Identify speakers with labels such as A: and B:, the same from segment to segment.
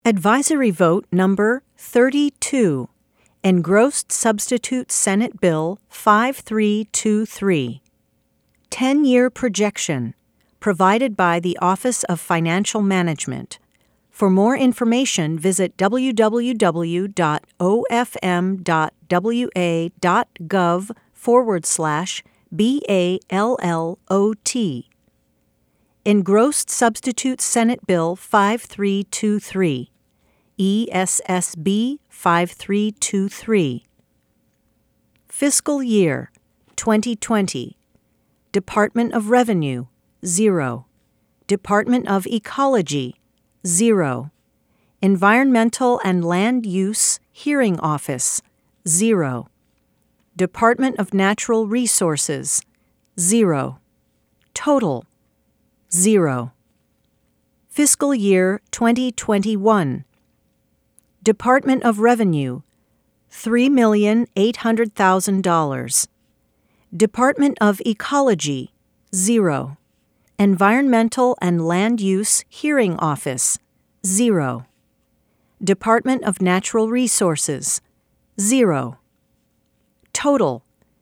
A: Advisory Vote Number 32, Engrossed Substitute Senate Bill 5323. 10-year projection, provided by the Office of Financial Management. For more information, visit www.ofm.wa.gov/BALLOT. Engrossed Substitute Senate Bill 5323, ESSB 5323. Fiscal Year 2020. Department of Revenue, 0. Department of Ecology, 0. Environmental and Land Use Hearing Office, 0. Department of Natural Resources, 0. Total, 0. Fiscal Year 2021. Department of Revenue, $3,800,000. Department of Ecology, 0. Environmental and Land Use Hearing Office, 0. Department of Natural Resources, 0. Total,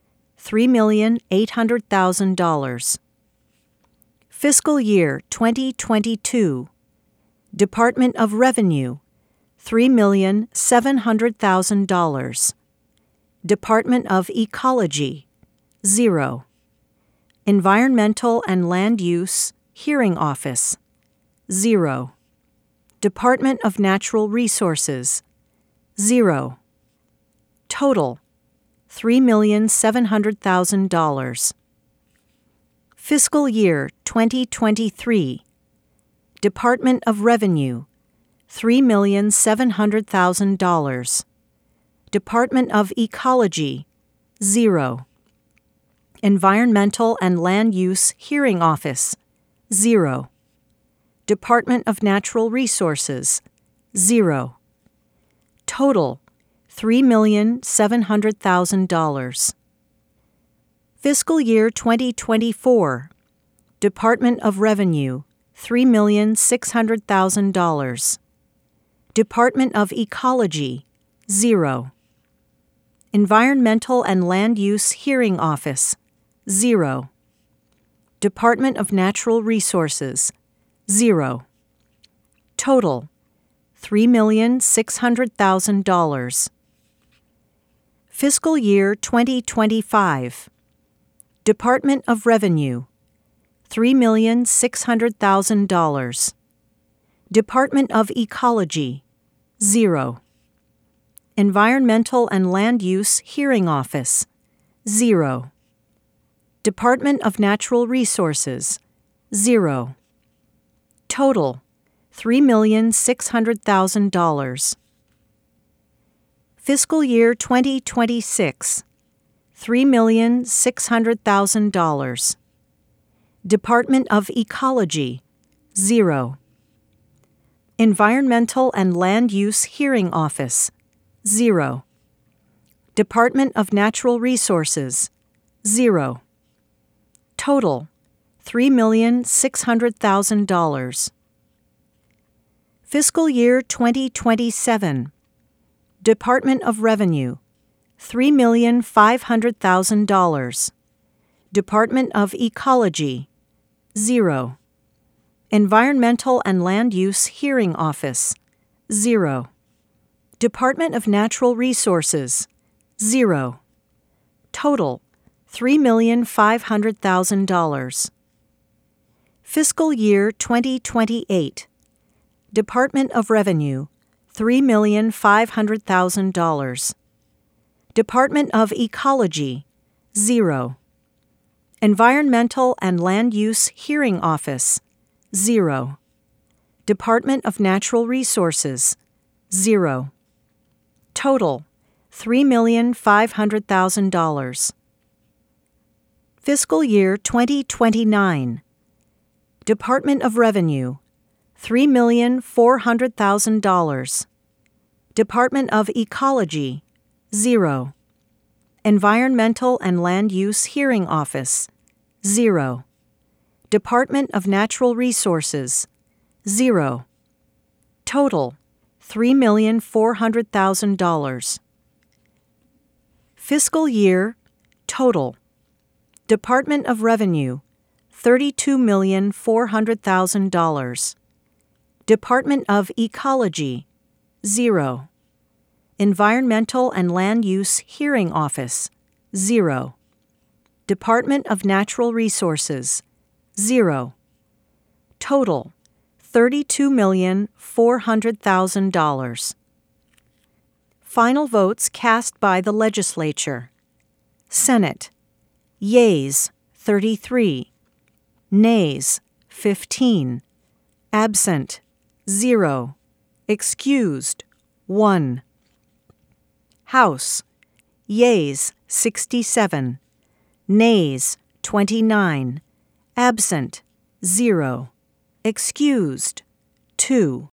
A: $3,800,000. Fiscal Year 2022. Department of Revenue, $3,700,000. Department of Ecology, 0. Environmental and Land Use Hearing Office, 0. Department of Natural Resources, 0. Total, $3,700,000. Fiscal Year 2023. Department of Revenue, $3,700,000. Department of Ecology, 0. Environmental and Land Use Hearing Office, 0. Department of Natural Resources, 0. Total, $3,700,000. Fiscal Year 2024. Department of Revenue, $3,600,000. Department of Ecology, 0. Environmental and Land Use Hearing Office, 0. Department of Natural Resources, 0. Total, $3,600,000. Fiscal Year 2025. Department of Revenue, $3,600,000. Department of Ecology, 0. Environmental and Land Use Hearing Office, 0. Department of Natural Resources, 0. Total, $3,600,000. Fiscal Year 2026. $3,600,000. Department of Ecology, 0. Environmental and Land Use Hearing Office, 0. Department of Natural Resources, 0. Total, $3,600,000. Fiscal Year 2027. Department of Revenue, $3,500,000. Department of Ecology, 0. Environmental and Land Use Hearing Office, 0. Department of Natural Resources, 0. Total, $3,500,000. Fiscal Year 2028. Department of Revenue, $3,500,000. Department of Ecology, 0. Environmental and Land Use Hearing Office, 0. Department of Natural Resources, 0. Total, $3,500,000. Fiscal Year 2029. Department of Revenue, $3,400,000. Department of Ecology, 0. Environmental and Land Use Hearing Office, 0. Department of Natural Resources, 0. Total, $3,400,000. Fiscal year total. Department of Revenue, $32,400,000. Department of Ecology, 0. Environmental and Land Use Hearing Office, 0. Department of Natural Resources, 0. Total, $32,400,000. Final votes cast by the Legislature. Senate, yeas 33, nays 15, absent 0, excused 1. House, yeas 67, nays 29, absent 0, excused 2.